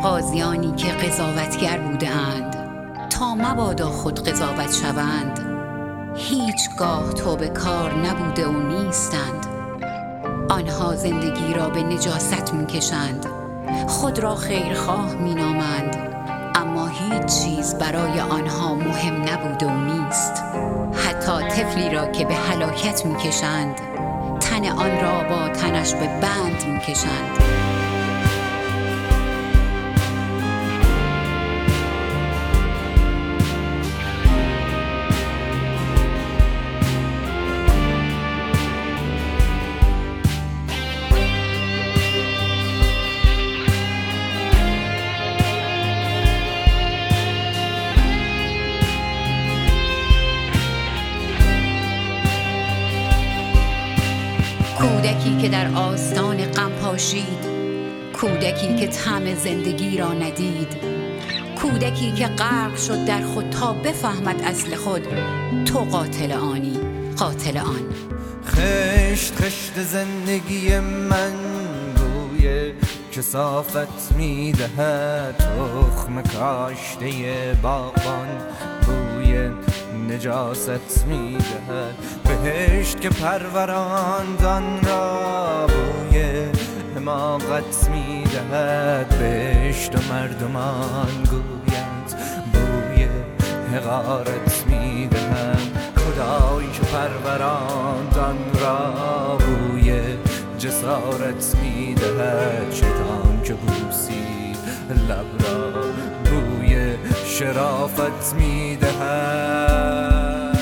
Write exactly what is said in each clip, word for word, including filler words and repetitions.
قاضیانی که قضاوتگر بودند تا مبادا خود قضاوت شوند، هیچگاه توبه کار نبوده و نیستند. آنها زندگی را به نجاست می‌کشند، خود را خیرخواه می‌نامند، اما هیچ چیز برای آنها مهم نبوده و نیست. حتی طفلی را که به هلاکت می‌کشند، تن آن را با تنش به بند می‌کشند. کودکی که در آستان غم پاشید، کودکی که طعم زندگی را ندید، کودکی که غرق شد در خود تا بفهمد اصل خود. تو قاتل آنی، قاتل آن. خشت خشت زندگی من بوی کثافت میدهد، تخم کاشته باغبان بوی نجاست میدهد. بهشت که پروراندان را بوی حماقت میدهد، بهشت و مردمان گویند بوی حقارت میدهد. خدایی که پروراندان را بوی جسارت میدهد، شیطان که بوسید لب را بوی شرافت میدهد.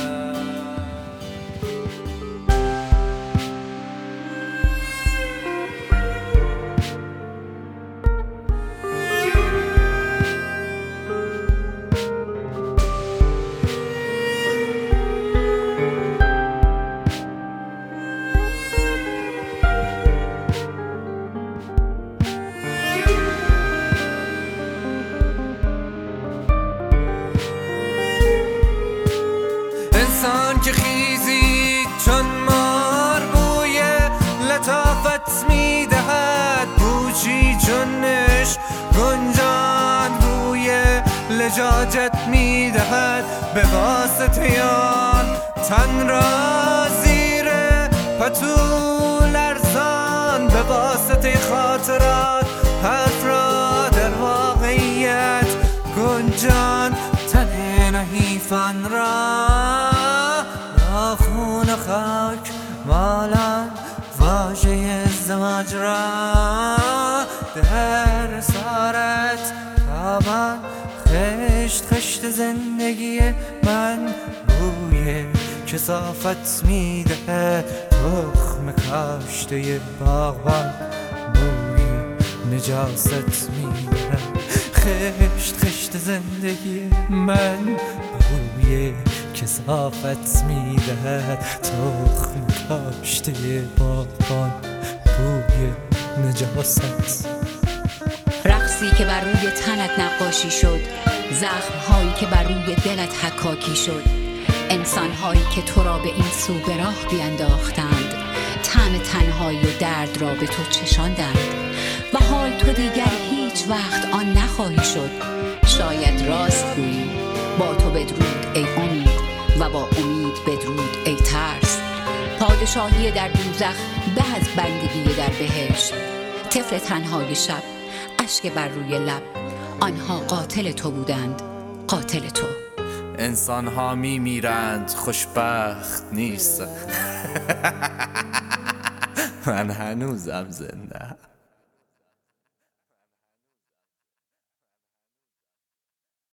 انسان که خیزید چون مار بوی لطافت میدهد، بوچی چونش گنجان بوی لجاجت میدهد. به واسطه آن تن را زیر پتو لرزان، به واسطه خاطرات حرف را در واقعیت گنجان. تن نحیفان را خون و خاک مالان، واژه ازدواج را در اسارت تابان. خشت خشت زندگی من بوی کثافت میده، تخم کاشته باغبان بوی نجاست میده. خشت خشت زندگی من بوی کثافت میدهد، تخم کاشته باغبان بوی نجاست. رقصی که بر روی تنت نقاشی شد، زخم‌هایی که بر روی دلت حکاکی شد، انسان‌هایی که تو را به این سو به راه بینداختند، طعم تنهایی و درد را به تو چشاندند و حال تو دیگر هیچ وقت آن نخواهی شد. شاید راست گویی، با تو بدرود ای امید و با امید بدرود ای ترس. پادشاهی در دوزخ به از بندگی در بهشت. طفل تنهای شب، اشک بر روی لب، آنها قاتل تو بودند، قاتل تو. انسان ها می میرند، خوشبخت نیست. من هنوزم زنده.